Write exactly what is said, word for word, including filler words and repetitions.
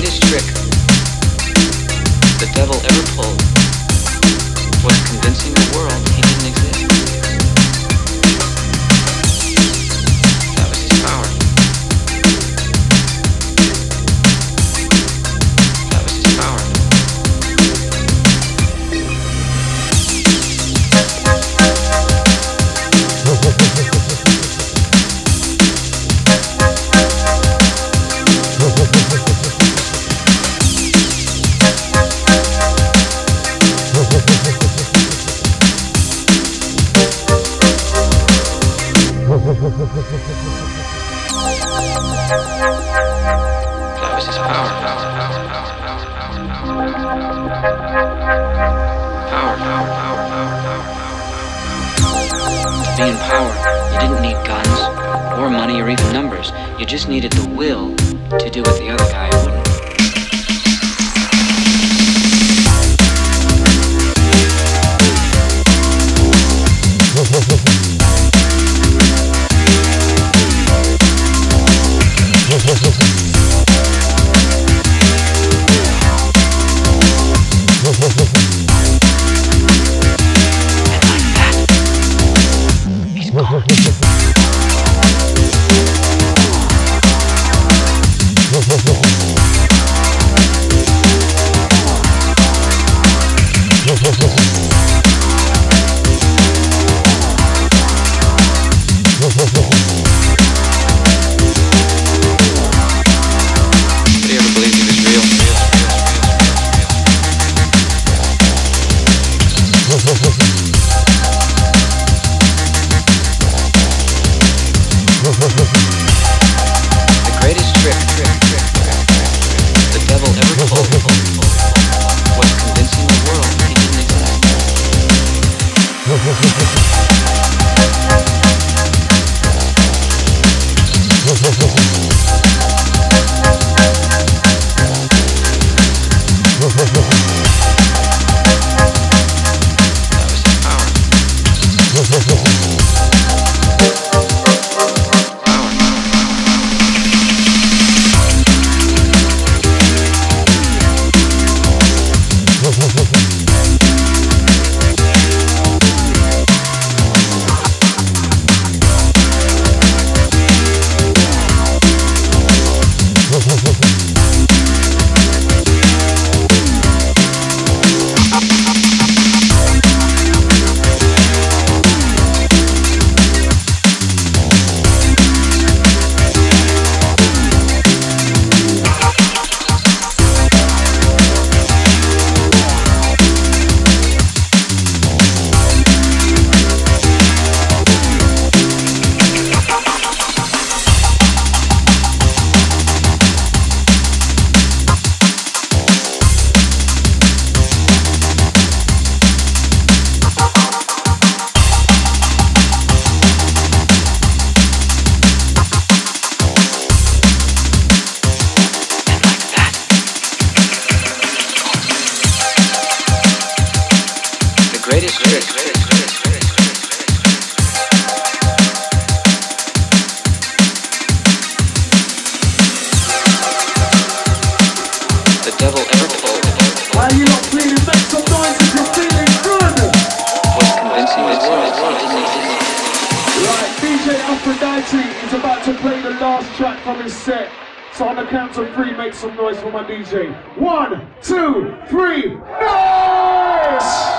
greatest trick the devil ever pulled was convincing the world he didn't exist. That was his power. That was his power. That was his power. Power, power, power, power, power. To be in power, you didn't need guns, or money, or even numbers. You just needed the will to do what the other guy wouldn't. Is about to play the last track from his set. So on the count of three, make some noise for my D J. One, two, three, noise!